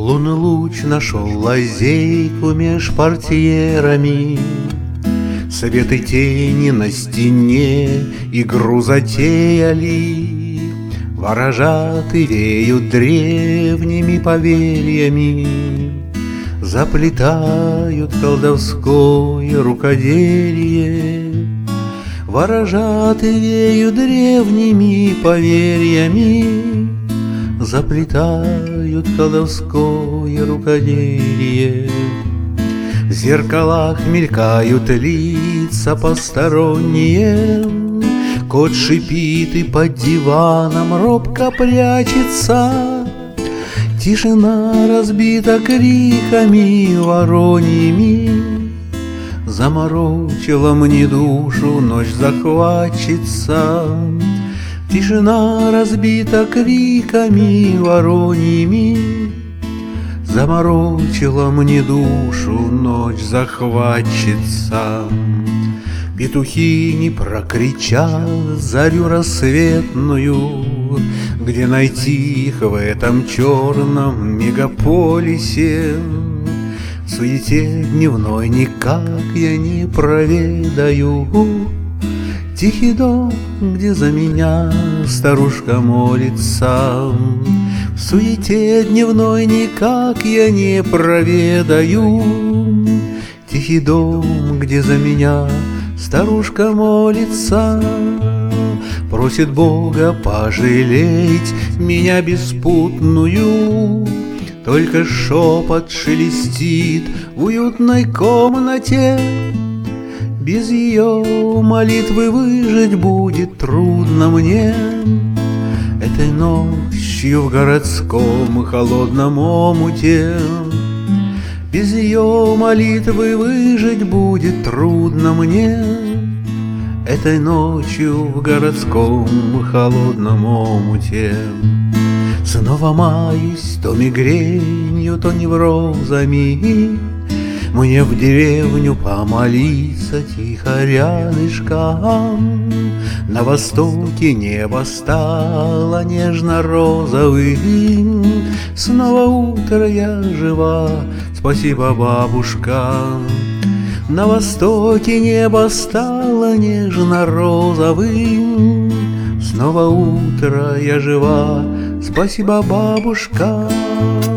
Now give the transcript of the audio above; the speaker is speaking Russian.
Лунный луч нашел лазейку меж портьерами, свет и тени на стене игру затеяли. Ворожаты веют древними поверьями, заплетают колдовское рукоделие. Ворожаты веют древними поверьями, заплетают колдовское рукоделие. В зеркалах мелькают лица посторонние, кот шипит и под диваном робко прячется. Тишина разбита криками вороньими, заморочила мне душу ночь захватчица. Тишина разбита криками вороньими, заморочила мне душу ночь захватчица. Петухи не прокричат зарю рассветную, где найти их в этом черном мегаполисе. В суете дневной никак я не проведаю тихий дом, где за меня старушка молится. В суете дневной никак я не проведаю тихий дом, где за меня старушка молится. Просит Бога пожалеть меня беспутную, только шепот шелестит в уютной комнате. Без ее молитвы выжить будет трудно мне. Этой ночью в городском холодном омуте, без ее молитвы выжить будет трудно мне. Этой ночью в городском холодном омуте. Снова маюсь то мигренью, то неврозами. Мне в деревню помолиться тихо рядышком. На востоке небо стало нежно-розовым. Снова утро, я жива, спасибо, бабушка. На востоке небо стало нежно-розовым. Снова утро, я жива, спасибо, бабушка.